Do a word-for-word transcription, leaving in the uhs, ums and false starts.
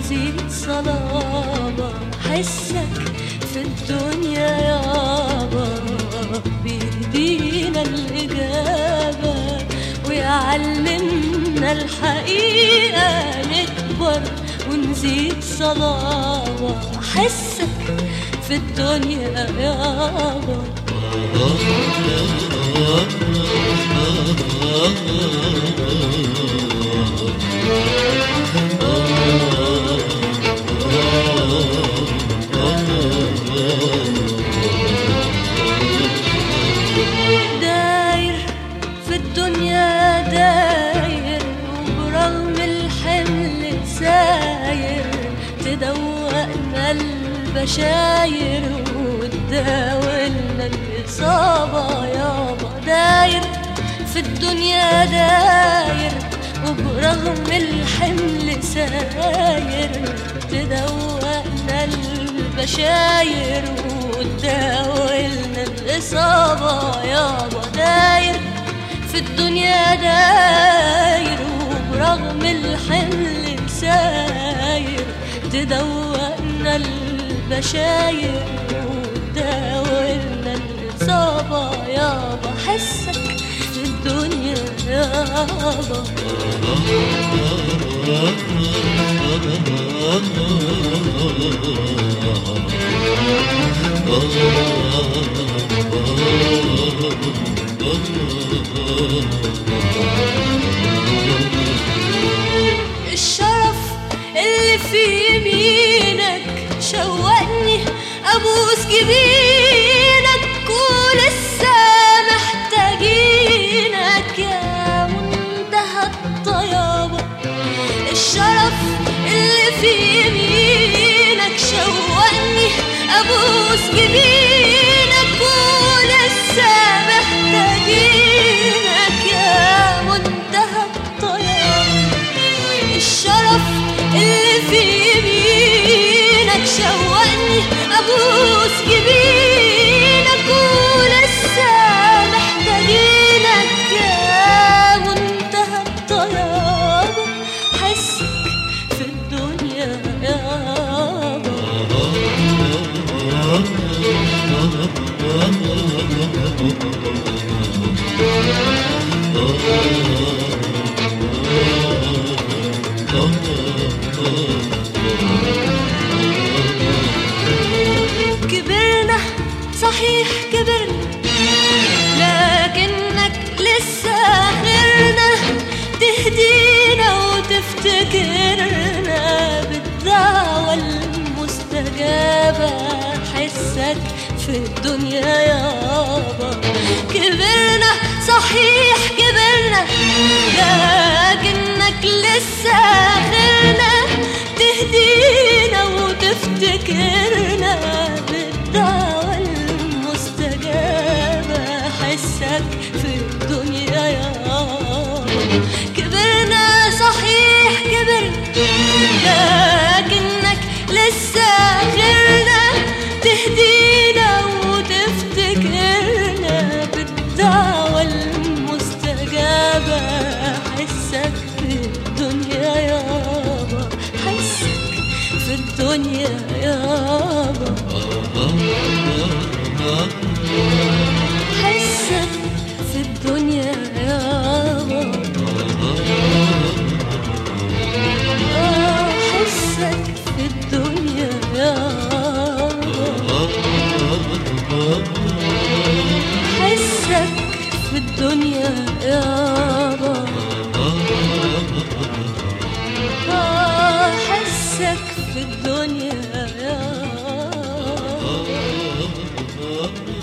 ونزيد صلابة، حسك في الدنيا يابا بيدينا الإجابة ويعلمنا الحقيقة، نكبر ونزيد صلابة، حسك في الدنيا يابا. داير في الدنيا داير وبرغم الحمل ساير، تدوقنا البشاير وتداولنا الإصابة يابا. داير في الدنيا داير وبرغم الحمل ساير، تدوقنا البشاير وتداولنا الإصابة يابا. داير في الدنيا داير وبرغم الحمل ساير، تدوقنا البشاير وتداولنا الإصابة يابا، حسك في الدنيا يابا. الشرف اللي في يمينك شوقني أبوس جبينك، ولسه محتاجينك يا منتهى الطيابة. الشرف اللي في يمينك شوقني أبوس جبينك، ولسه محتاجينك يا منتهى الطيابة. الشرف اللي في يمينك شوقني أبوس جبينك، ولسه محتاجينك يا منتهى الطيابة، حسك في الدنيا يابا. كبرنا صحيح كبرنا، لكنك لسه آخرنا، تهدينا وتفتكرنا بالدعوة المستجابة، حسك في الدنيا يابا. كبرنا صحيح كبرنا، لكنك لسه آخرنا، تهدينا وتفتكرنا بالدعوة المستجابة، حسك في الدنيا يابا. كبرنا صحيح كبرنا، لكنك لسه آخرنا، تهدينا وتفتكرنا بالدعوة المستجابة، حسك في الدنيا يابا، حسك في الدنيا يابا. حسك في الدنيا يابا. حسك في الدنيا يابا. حسك في الدنيا يابا. حسك في الدنيا يابا.